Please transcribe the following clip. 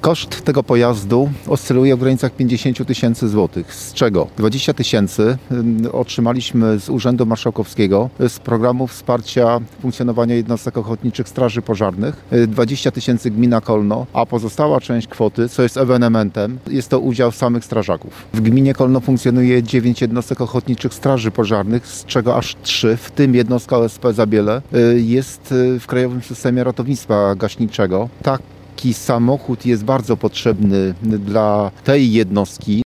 Koszt tego pojazdu oscyluje w granicach 50 tysięcy złotych, z czego 20 tysięcy otrzymaliśmy z Urzędu Marszałkowskiego z programu wsparcia funkcjonowania jednostek ochotniczych straży pożarnych, 20 tysięcy gmina Kolno, a pozostała część kwoty, co jest ewenementem, jest to udział samych strażaków. W gminie Kolno funkcjonuje 9 jednostek ochotniczych straży pożarnych, z czego aż 3, w tym jednostka OSP Zabiele, jest w Krajowym Systemie Ratownictwa Gaśniczego. Taki samochód jest bardzo potrzebny dla tej jednostki.